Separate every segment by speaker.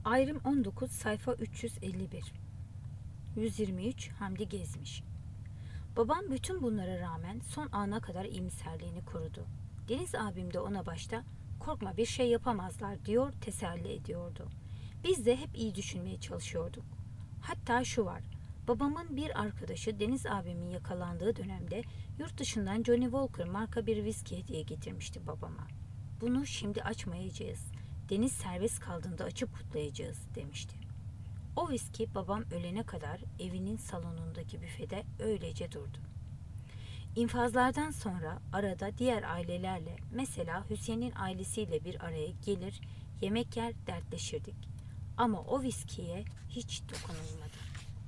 Speaker 1: Ayrım 19 sayfa 351. 123 Hamdi Gezmiş. Babam bütün bunlara rağmen son ana kadar iyimserliğini korudu. Deniz abim de ona başta korkma bir şey yapamazlar diyor, teselli ediyordu. Biz de hep iyi düşünmeye çalışıyorduk. Hatta şu var, babamın bir arkadaşı Deniz abimin yakalandığı dönemde yurt dışından Johnny Walker marka bir viski hediye getirmişti babama. Bunu şimdi açmayacağız. Deniz serbest kaldığında açıp kutlayacağız demişti. O viski babam ölene kadar evinin salonundaki büfede öylece durdu. İnfazlardan sonra arada diğer ailelerle, mesela Hüseyin'in ailesiyle bir araya gelir, yemek yer, dertleşirdik. Ama o viskiye hiç dokunulmadı.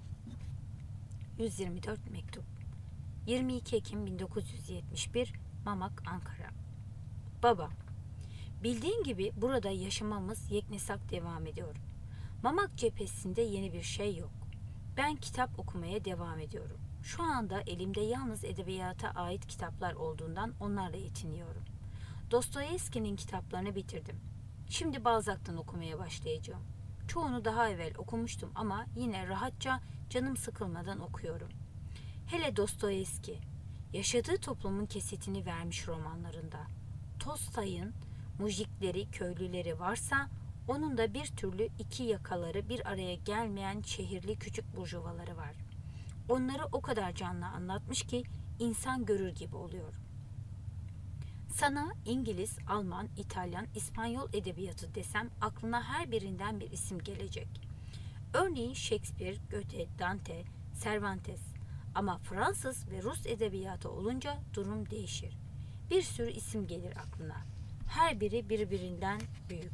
Speaker 1: 124 mektup. 22 Ekim 1971 Mamak, Ankara. Baba, bildiğin gibi burada yaşamamız yeknesak devam ediyor. Mamak cephesinde yeni bir şey yok. Ben kitap okumaya devam ediyorum. Şu anda elimde yalnız edebiyata ait kitaplar olduğundan onlarla yetiniyorum. Dostoyevski'nin kitaplarını bitirdim. Şimdi Balzac'tan okumaya başlayacağım. Çoğunu daha evvel okumuştum ama yine rahatça, canım sıkılmadan okuyorum. Hele Dostoyevski, yaşadığı toplumun kesitini vermiş romanlarında. Tolstoy'un mujikleri, köylüleri varsa, onun da bir türlü iki yakaları bir araya gelmeyen şehirli küçük burjuvaları var. Onları o kadar canlı anlatmış ki insan görür gibi oluyor. Sana İngiliz, Alman, İtalyan, İspanyol edebiyatı desem aklına her birinden bir isim gelecek. Örneğin Shakespeare, Goethe, Dante, Cervantes. Ama Fransız ve Rus edebiyatı olunca durum değişir. Bir sürü isim gelir aklına. Her biri birbirinden büyük.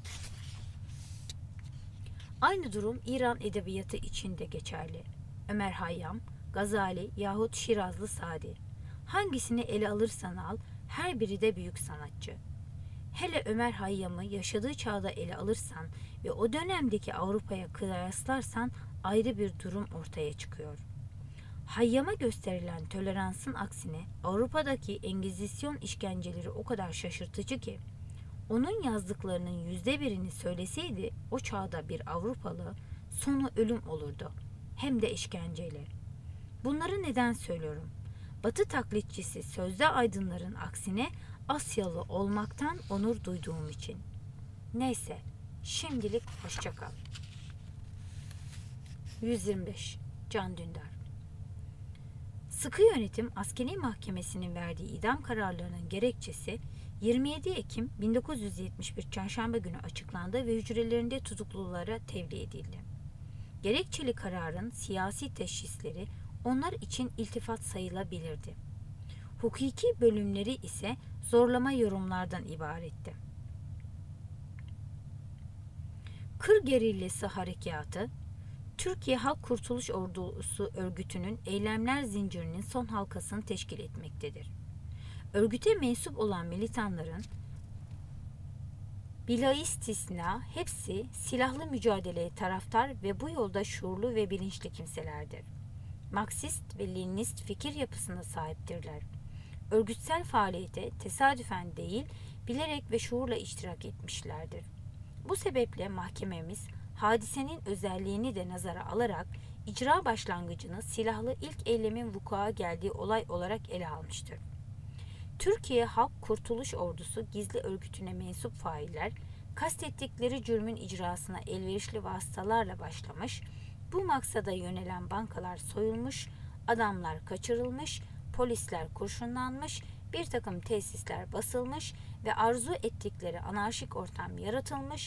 Speaker 1: Aynı durum İran edebiyatı için de geçerli. Ömer Hayyam, Gazali yahut Şirazlı Sadi. Hangisini ele alırsan al, her biri de büyük sanatçı. Hele Ömer Hayyam'ı yaşadığı çağda ele alırsan ve o dönemdeki Avrupa'ya kıyaslarsan ayrı bir durum ortaya çıkıyor. Hayyam'a gösterilen toleransın aksine Avrupa'daki Engizisyon işkenceleri o kadar şaşırtıcı ki, onun yazdıklarının %1'ini söyleseydi o çağda bir Avrupalı sonu ölüm olurdu. Hem de işkenceyle. Bunları neden söylüyorum? Batı taklitçisi sözde aydınların aksine Asyalı olmaktan onur duyduğum için. Neyse, şimdilik hoşça kal. 125 Can Dündar. Sıkı yönetim askeri mahkemesinin verdiği idam kararlarının gerekçesi 27 Ekim 1971 Çarşamba günü açıklandı ve hücrelerinde tutuklulara tevdi edildi. Gerekçeli kararın siyasi teşhisleri onlar için iltifat sayılabilirdi. Hukuki bölümleri ise zorlama yorumlardan ibaretti. Kır gerillesi harekatı, Türkiye Halk Kurtuluş Ordusu örgütünün eylemler zincirinin son halkasını teşkil etmektedir. Örgüte mensup olan militanların bila istisna hepsi silahlı mücadeleye taraftar ve bu yolda şuurlu ve bilinçli kimselerdir. Marksist ve Leninist fikir yapısına sahiptirler. Örgütsel faaliyete tesadüfen değil, bilerek ve şuurla iştirak etmişlerdir. Bu sebeple mahkememiz hadisenin özelliğini de nazara alarak icra başlangıcını silahlı ilk eylemin vuku'a geldiği olay olarak ele almıştır. Türkiye Halk Kurtuluş Ordusu gizli örgütüne mensup failler, kastettikleri cürmün icrasına elverişli vasıtalarla başlamış, bu maksada yönelen bankalar soyulmuş, adamlar kaçırılmış, polisler kurşunlanmış, bir takım tesisler basılmış ve arzu ettikleri anarşik ortam yaratılmış,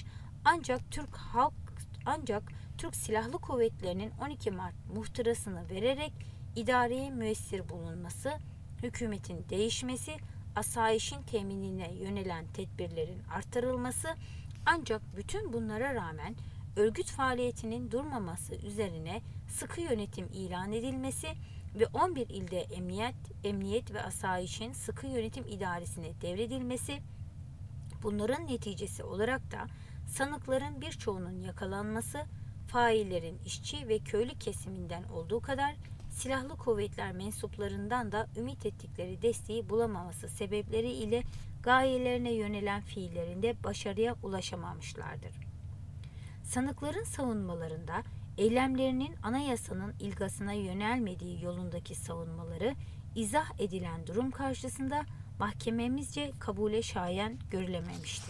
Speaker 1: ancak Türk Silahlı Kuvvetleri'nin 12 Mart muhtırasını vererek idareye müessir bulunması, hükümetin değişmesi, asayişin teminine yönelen tedbirlerin artırılması, ancak bütün bunlara rağmen örgüt faaliyetinin durmaması üzerine sıkı yönetim ilan edilmesi ve 11 ilde emniyet ve asayişin sıkı yönetim idaresine devredilmesi, bunların neticesi olarak da sanıkların birçoğunun yakalanması, faillerin işçi ve köylü kesiminden olduğu kadar silahlı kuvvetler mensuplarından da ümit ettikleri desteği bulamaması sebepleri ile gayelerine yönelen fiillerinde başarıya ulaşamamışlardır. Sanıkların savunmalarında eylemlerinin anayasanın ilgasına yönelmediği yolundaki savunmaları izah edilen durum karşısında mahkememizce kabule şayan görülememiştir.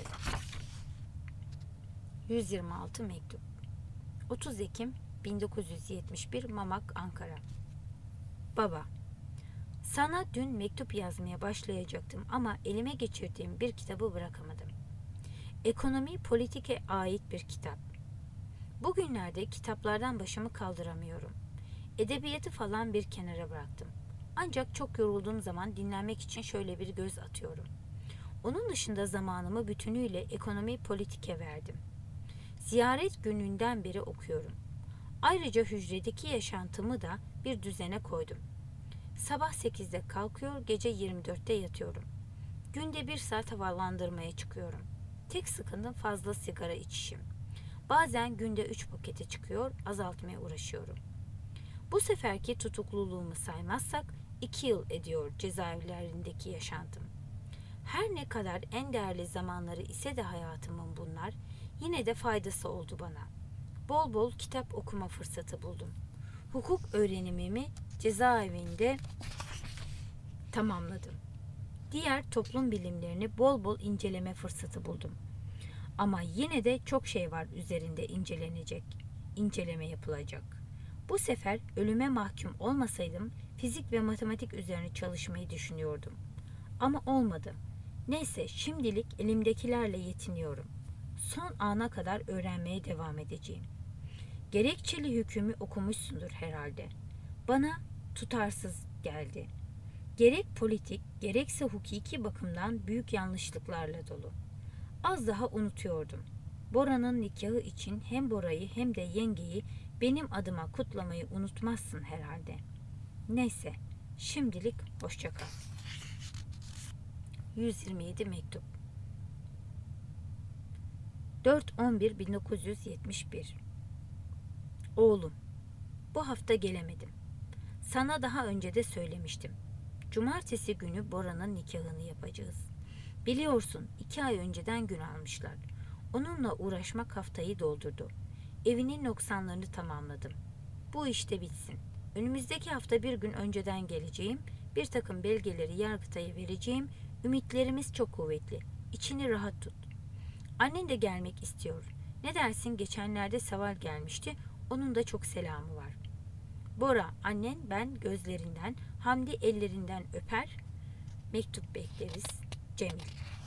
Speaker 1: 126 mektup. 30 Ekim 1971 Mamak, Ankara. Baba, sana dün mektup yazmaya başlayacaktım ama elime geçirdiğim bir kitabı bırakamadım. Ekonomi politike ait bir kitap. Bugünlerde kitaplardan başımı kaldıramıyorum. Edebiyatı falan bir kenara bıraktım. Ancak çok yorulduğum zaman dinlenmek için şöyle bir göz atıyorum. Onun dışında zamanımı bütünüyle ekonomi politike verdim. Ziyaret gününden beri okuyorum. Ayrıca hücredeki yaşantımı da bir düzene koydum. Sabah 8'de kalkıyor, gece 24'te yatıyorum. Günde 1 saat havalandırmaya çıkıyorum. Tek sıkıntım fazla sigara içişim. Bazen günde 3 pakete çıkıyor, azaltmaya uğraşıyorum. Bu seferki tutukluluğumu saymazsak 2 yıl ediyor cezaevlerindeki yaşantım. Her ne kadar en değerli zamanları ise de hayatımın bunlar, yine de faydası oldu bana. Bol bol kitap okuma fırsatı buldum. Hukuk öğrenimimi cezaevinde tamamladım. Diğer toplum bilimlerini bol bol inceleme fırsatı buldum. Ama yine de çok şey var üzerinde inceleme yapılacak. Bu sefer ölüme mahkum olmasaydım fizik ve matematik üzerine çalışmayı düşünüyordum. Ama olmadı. Neyse, şimdilik elimdekilerle yetiniyorum. Son ana kadar öğrenmeye devam edeceğim. Gerekçeli hükmü okumuşsundur herhalde. Bana tutarsız geldi. Gerek politik, gerekse hukuki bakımdan büyük yanlışlıklarla dolu. Az daha unutuyordum. Bora'nın nikahı için hem Bora'yı hem de yengeyi benim adıma kutlamayı unutmazsın herhalde. Neyse, şimdilik hoşça kal. 127 mektup. 4-11-1971. Oğlum, bu hafta gelemedim. Sana daha önce de söylemiştim. Cumartesi günü Bora'nın nikahını yapacağız. Biliyorsun 2 ay önceden gün almışlar. Onunla uğraşmak haftayı doldurdu. Evinin noksanlarını tamamladım. Bu işte bitsin. Önümüzdeki hafta bir gün önceden geleceğim. Bir takım belgeleri Yargıtay'a vereceğim. Ümitlerimiz çok kuvvetli. İçini rahat tut. Annen de gelmek istiyor. Ne dersin, geçenlerde Seval gelmişti. Onun da çok selamı var. Bora, annen, ben gözlerinden, Hamdi ellerinden öper. Mektup bekleriz. Cemil.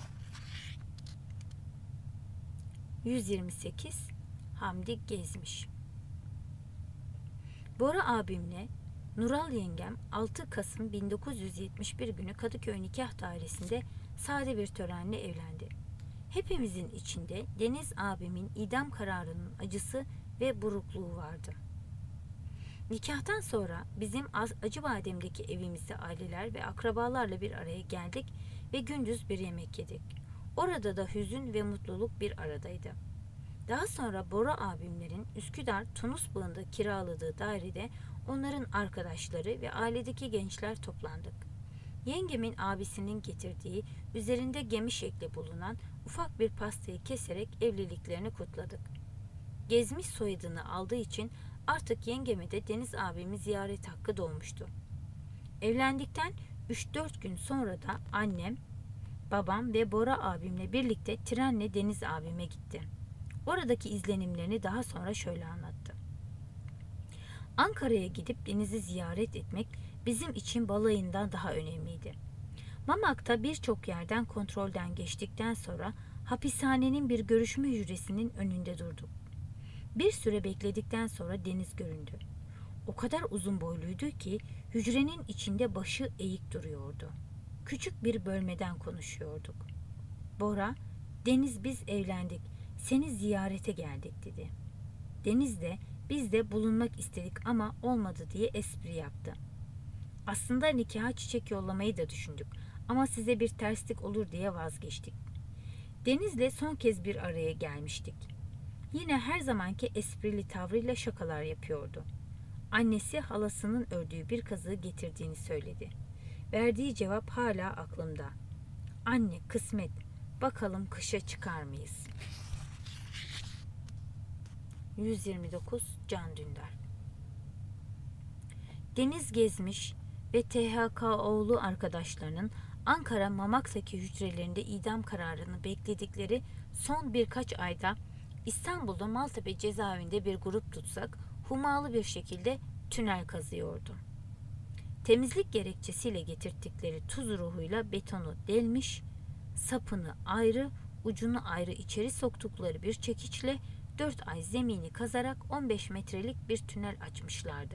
Speaker 1: 128 Hamdi Gezmiş. Bora abimle Nural yengem 6 Kasım 1971 günü Kadıköy Nikah Dairesi'nde sade bir törenle evlendi. Hepimizin içinde Deniz abimin idam kararının acısı ve burukluğu vardı. Nikahtan sonra bizim Acıbadem'deki evimizde aileler ve akrabalarla bir araya geldik ve gündüz bir yemek yedik. Orada da hüzün ve mutluluk bir aradaydı. Daha sonra Bora abimlerin Üsküdar Tunus Bağı'nda kiraladığı dairede onların arkadaşları ve ailedeki gençler toplandık. Yengemin abisinin getirdiği üzerinde gemi şekli bulunan ufak bir pastayı keserek evliliklerini kutladık. Gezmiş soyadını aldığı için artık yengeme de Deniz abimi ziyaret hakkı doğmuştu. Evlendikten 3-4 gün sonra da annem, babam ve Bora abimle birlikte trenle Deniz abime gitti. Oradaki izlenimlerini daha sonra şöyle anlattı. Ankara'ya gidip Deniz'i ziyaret etmek bizim için balayından daha önemliydi. Mamak'ta birçok yerden kontrolden geçtikten sonra hapishanenin bir görüşme hücresinin önünde durduk. Bir süre bekledikten sonra Deniz göründü. O kadar uzun boyluydu ki hücrenin içinde başı eğik duruyordu. Küçük bir bölmeden konuşuyorduk. Bora, Deniz biz evlendik, seni ziyarete geldik dedi. Deniz de biz de bulunmak istedik ama olmadı diye espri yaptı. Aslında nikaha çiçek yollamayı da düşündük ama size bir terslik olur diye vazgeçtik. Deniz'le son kez bir araya gelmiştik. Yine her zamanki esprili tavrıyla şakalar yapıyordu. Annesi halasının ördüğü bir kazığı getirdiğini söyledi. Verdiği cevap hala aklımda. Anne, kısmet, bakalım kışa çıkar mıyız? 129 Can Dündar. Deniz Gezmiş ve THKO'lu arkadaşlarının Ankara Mamak'taki hücrelerinde idam kararını bekledikleri son birkaç ayda İstanbul'da Maltepe cezaevinde bir grup tutsak hummalı bir şekilde tünel kazıyordu. Temizlik gerekçesiyle getirttikleri tuz ruhuyla betonu delmiş, sapını ayrı, ucunu ayrı içeri soktukları bir çekiçle 4 ay zemini kazarak 15 metrelik bir tünel açmışlardı.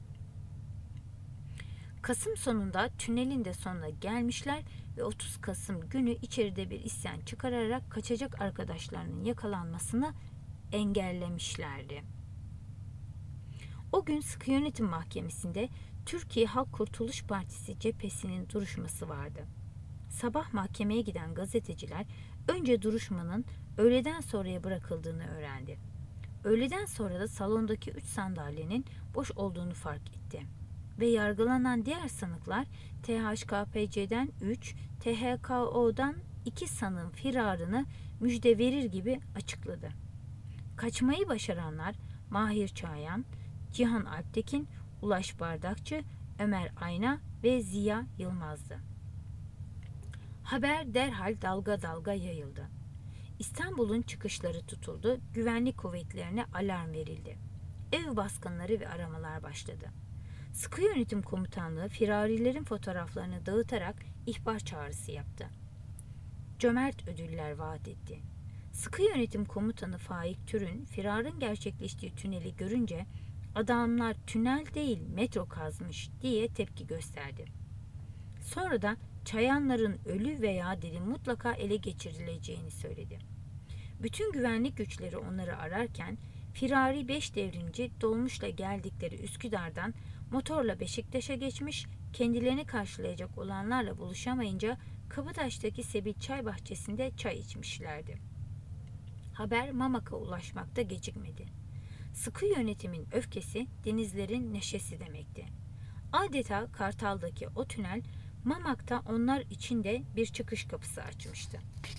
Speaker 1: Kasım sonunda tünelin de sonuna gelmişler ve 30 Kasım günü içeride bir isyan çıkararak kaçacak arkadaşlarının yakalanmasını engellemişlerdi. O gün Sıkı Yönetim Mahkemesi'nde Türkiye Halk Kurtuluş Partisi cephesinin duruşması vardı. Sabah mahkemeye giden gazeteciler önce duruşmanın öğleden sonraya bırakıldığını öğrendi. Öğleden sonra da salondaki 3 sandalyenin boş olduğunu fark etti. Ve yargılanan diğer sanıklar THKPC'den 3, THKO'dan 2 sanığın firarını müjde verir gibi açıkladı. Kaçmayı başaranlar Mahir Çayan, Cihan Alptekin, Ulaş Bardakçı, Ömer Ayna ve Ziya Yılmaz'dı. Haber derhal dalga dalga yayıldı. İstanbul'un çıkışları tutuldu, güvenlik kuvvetlerine alarm verildi. Ev baskınları ve aramalar başladı. Sıkı Yönetim Komutanlığı firarilerin fotoğraflarını dağıtarak ihbar çağrısı yaptı. Cömert ödüller vaat etti. Sıkı Yönetim Komutanı Faik Türün firarın gerçekleştiği tüneli görünce adamlar tünel değil metro kazmış diye tepki gösterdi. Sonra da Çayanların ölü veya diri mutlaka ele geçirileceğini söyledi. Bütün güvenlik güçleri onları ararken firari 5 devrimci dolmuşla geldikleri Üsküdar'dan motorla Beşiktaş'a geçmiş, kendilerini karşılayacak olanlarla buluşamayınca Kabataş'taki Sebil Çay Bahçesi'nde çay içmişlerdi. Haber Mamak'a ulaşmakta gecikmedi. Sıkı yönetimin öfkesi denizlerin neşesi demekti. Adeta Kartal'daki o tünel Mamak'ta onlar için de bir çıkış kapısı açmıştı.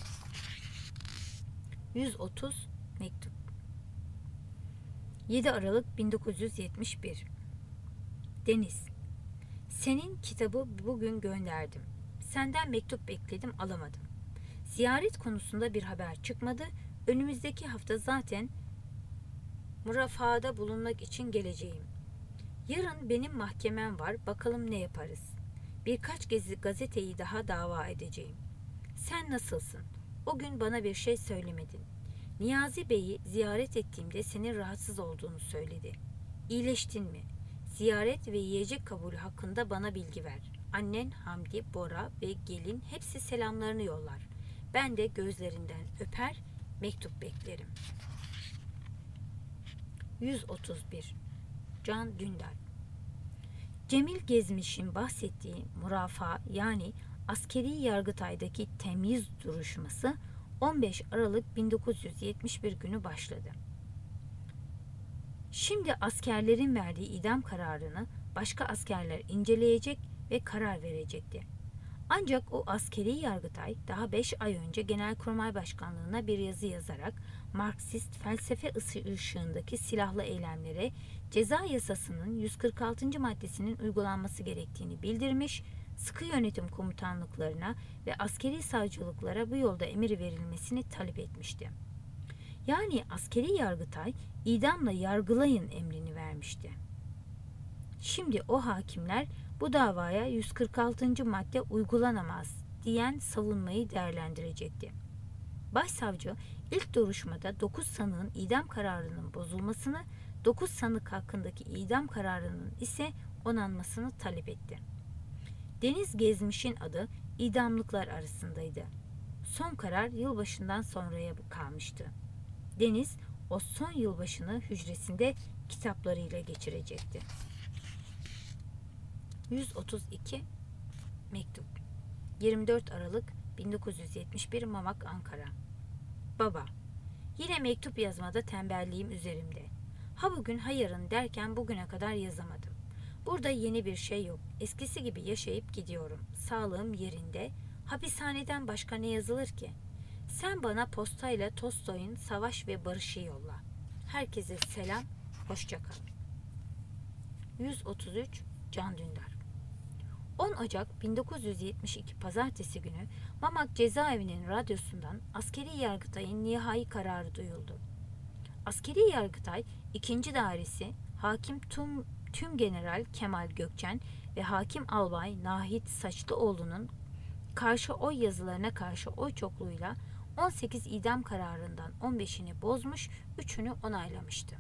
Speaker 1: 130 mektup. 7 Aralık 1971. Deniz, senin kitabı bugün gönderdim. Senden mektup bekledim, alamadım. Ziyaret konusunda bir haber çıkmadı. Önümüzdeki hafta zaten mürafahada bulunmak için geleceğim. Yarın benim mahkemem var, bakalım ne yaparız. Birkaç gazeteyi daha dava edeceğim. Sen nasılsın? O gün bana bir şey söylemedin. Niyazi Bey'i ziyaret ettiğimde senin rahatsız olduğunu söyledi. İyileştin mi? Ziyaret ve yiyecek kabulü hakkında bana bilgi ver. Annen, Hamdi, Bora ve gelin hepsi selamlarını yollar. Ben de gözlerinden öper, mektup beklerim. 131 Can Dündar. Cemil Gezmiş'in bahsettiği mürafaa yani askeri yargıtaydaki temyiz duruşması 15 Aralık 1971 günü başladı. Şimdi askerlerin verdiği idam kararını başka askerler inceleyecek ve karar verecekti. Ancak o askeri yargıtay daha 5 ay önce Genelkurmay Başkanlığı'na bir yazı yazarak Marksist felsefe ışığındaki silahlı eylemlere ceza yasasının 146. maddesinin uygulanması gerektiğini bildirmiş, sıkı yönetim komutanlıklarına ve askeri savcılıklara bu yolda emir verilmesini talep etmişti. Yani askeri yargıtay idamla yargılayın emrini vermişti. Şimdi o hakimler bu davaya 146. madde uygulanamaz diyen savunmayı değerlendirecekti. Başsavcı ilk duruşmada 9 sanığın idam kararının bozulmasını, 9 sanık hakkındaki idam kararının ise onanmasını talep etti. Deniz Gezmiş'in adı idamlıklar arasındaydı. Son karar yılbaşından sonraya kalmıştı. Deniz o son yılbaşını hücresinde kitaplarıyla geçirecekti. 132 mektup. 24 Aralık 1971 Mamak, Ankara. Baba, yine mektup yazmada tembelliğim üzerimde. Ha bugün ha yarın derken bugüne kadar yazamadım. Burada yeni bir şey yok. Eskisi gibi yaşayıp gidiyorum. Sağlığım yerinde. Hapishaneden başka ne yazılır ki? Sen bana postayla Tolstoy'un Savaş ve Barış'ı yolla. Herkese selam, hoşça kalın. 133 Can Dündar. 10 Ocak 1972 Pazartesi günü Mamak Cezaevi'nin radyosundan Askeri Yargıtay'ın nihai kararı duyuldu. Askeri Yargıtay 2. Dairesi Hakim Tümgeneral Kemal Gökçen ve Hakim Albay Nahit Saçlıoğlu'nun karşı oy yazılarına karşı oy çokluğuyla 18 idam kararından 15'ini bozmuş, 3'ünü onaylamıştı.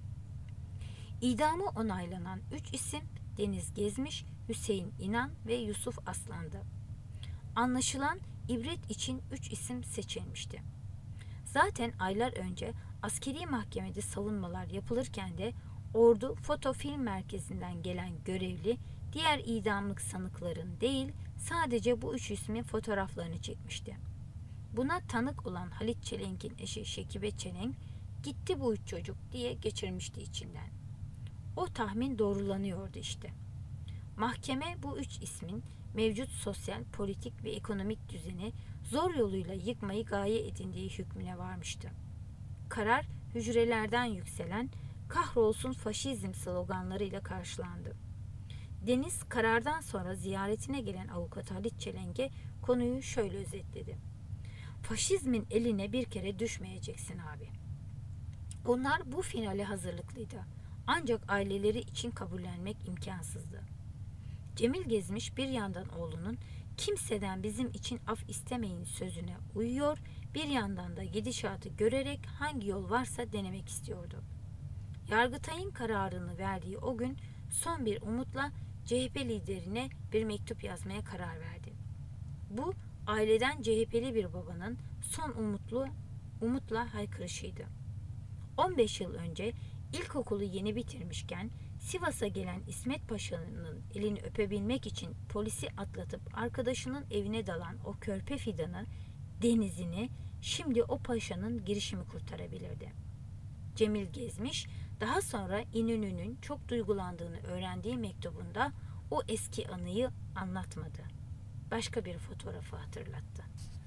Speaker 1: İdamı onaylanan 3 isim Deniz Gezmiş, Hüseyin İnan ve Yusuf Aslan'dı. Anlaşılan ibret için 3 isim seçilmişti. Zaten aylar önce askeri mahkemede savunmalar yapılırken de Ordu Foto Film Merkezi'nden gelen görevli diğer idamlık sanıkların değil, sadece bu 3 ismin fotoğraflarını çekmişti. Buna tanık olan Halit Çelenk'in eşi Şekibe Çelenk, gitti bu 3 çocuk diye geçirmişti içinden. O tahmin doğrulanıyordu işte. Mahkeme bu 3 ismin mevcut sosyal, politik ve ekonomik düzeni zor yoluyla yıkmayı gaye edindiği hükmüne varmıştı. Karar hücrelerden yükselen "Kahrolsun faşizm" sloganlarıyla karşılandı. Deniz karardan sonra ziyaretine gelen avukat Halit Çelenk'e konuyu şöyle özetledi. Faşizmin eline bir kere düşmeyeceksin abi. Onlar bu finale hazırlıklıydı. Ancak aileleri için kabullenmek imkansızdı. Cemil Gezmiş bir yandan oğlunun kimseden bizim için af istemeyin sözüne uyuyor, bir yandan da gidişatı görerek hangi yol varsa denemek istiyordu. Yargıtay'ın kararını verdiği o gün son bir umutla CHP liderine bir mektup yazmaya karar verdi. Bu aileden CHP'li bir babanın son umutla haykırışıydı. 15 yıl önce ilkokulu yeni bitirmişken Sivas'a gelen İsmet Paşa'nın elini öpebilmek için polisi atlatıp arkadaşının evine dalan o körpe fidanı, Deniz'ini şimdi o paşanın girişimi kurtarabilirdi. Cemil Gezmiş daha sonra İnönü'nün çok duygulandığını öğrendiği mektubunda o eski anıyı anlatmadı. Başka bir fotoğrafı hatırlattı.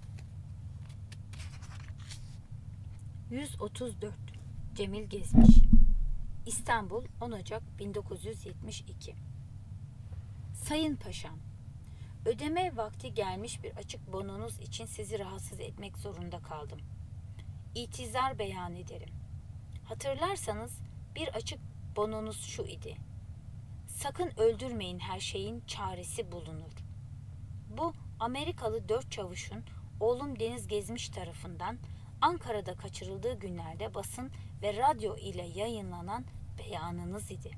Speaker 1: 134 Cemil Gezmiş. İstanbul 10 Ocak 1972. Sayın Paşam, ödeme vakti gelmiş bir açık bononuz için sizi rahatsız etmek zorunda kaldım. İtizar beyan ederim. Hatırlarsanız bir açık bononuz şu idi. Sakın öldürmeyin, her şeyin çaresi bulunur. Bu Amerikalı 4 çavuşun oğlum Deniz Gezmiş tarafından Ankara'da kaçırıldığı günlerde basın ve radyo ile yayınlanan beyanınız idi.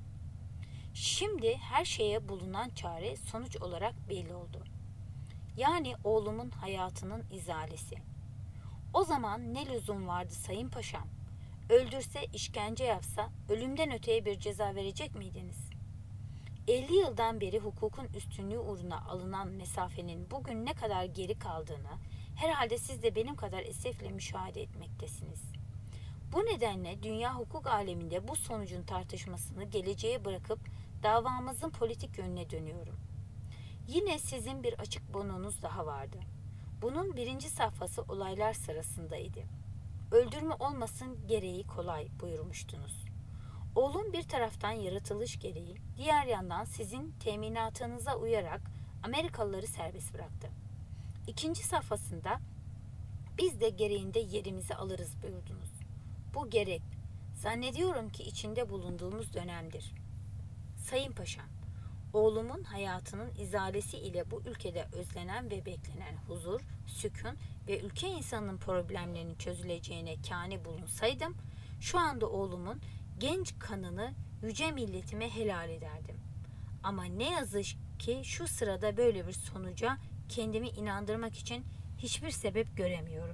Speaker 1: Şimdi her şeye bulunan çare sonuç olarak belli oldu. Yani oğlumun hayatının izalesi. O zaman ne lüzum vardı Sayın Paşam? Öldürse, işkence yapsa ölümden öteye bir ceza verecek miydiniz? 50 yıldan beri hukukun üstünlüğü uğruna alınan mesafenin bugün ne kadar geri kaldığını herhalde siz de benim kadar esefle müşahede etmektesiniz. Bu nedenle dünya hukuk aleminde bu sonucun tartışmasını geleceğe bırakıp davamızın politik yönüne dönüyorum. Yine sizin bir açık bononuz daha vardı. Bunun 1. safhası olaylar sırasındaydı. Öldürme olmasın gereği kolay buyurmuştunuz. Oğlum bir taraftan yaratılış gereği, diğer yandan sizin teminatınıza uyarak Amerikalıları serbest bıraktı. 2. safhasında biz de gereğinde yerimizi alırız buyurdunuz. Bu gerek, zannediyorum ki içinde bulunduğumuz dönemdir. Sayın Paşam, oğlumun hayatının izalesi ile bu ülkede özlenen ve beklenen huzur, sükun ve ülke insanının problemlerinin çözüleceğine kâni bulunsaydım, şu anda oğlumun genç kanını yüce milletime helal ederdim. Ama ne yazık ki şu sırada böyle bir sonuca kendimi inandırmak için hiçbir sebep göremiyorum.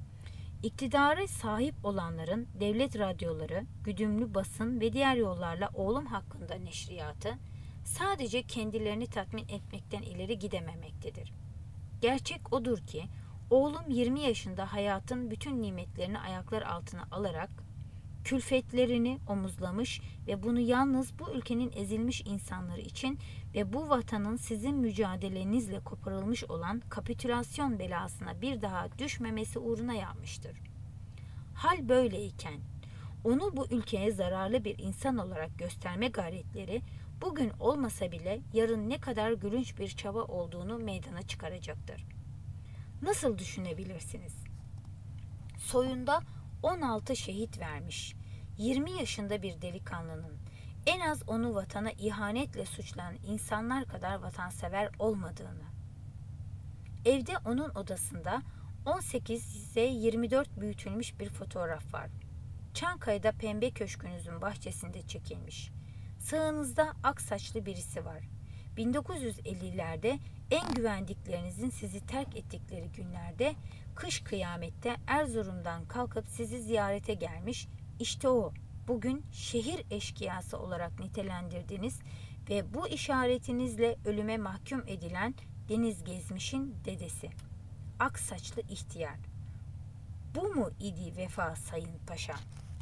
Speaker 1: İktidara sahip olanların devlet radyoları, güdümlü basın ve diğer yollarla oğlum hakkında neşriyatı sadece kendilerini tatmin etmekten ileri gidememektedir. Gerçek odur ki oğlum 20 yaşında hayatın bütün nimetlerini ayaklar altına alarak külfetlerini omuzlamış ve bunu yalnız bu ülkenin ezilmiş insanları için ve bu vatanın sizin mücadelenizle koparılmış olan kapitülasyon belasına bir daha düşmemesi uğruna yapmıştır. Hal böyleyken Onu bu ülkeye zararlı bir insan olarak gösterme gayretleri bugün olmasa bile yarın ne kadar gülünç bir çaba olduğunu meydana çıkaracaktır. Nasıl düşünebilirsiniz? Soyunda 16 şehit vermiş, 20 yaşında bir delikanlının en az onu vatana ihanetle suçlayan insanlar kadar vatansever olmadığını, evde onun odasında 18'e 24 büyütülmüş bir fotoğraf var. Çankaya'da Pembe Köşkünüzün bahçesinde çekilmiş. Sağınızda ak saçlı birisi var. 1950'lerde en güvendiklerinizin sizi terk ettikleri günlerde kış kıyamette Erzurum'dan kalkıp sizi ziyarete gelmiş. İşte o, bugün şehir eşkıyası olarak nitelendirdiğiniz ve bu işaretinizle ölüme mahkum edilen Deniz Gezmiş'in dedesi. Ak saçlı ihtiyar. Bu mu idi vefa sayın paşam?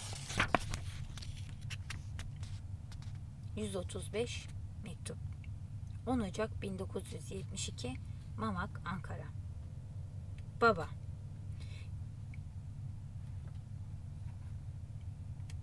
Speaker 1: 135 mektup. 10 Ocak 1972, Mamak, Ankara. Baba,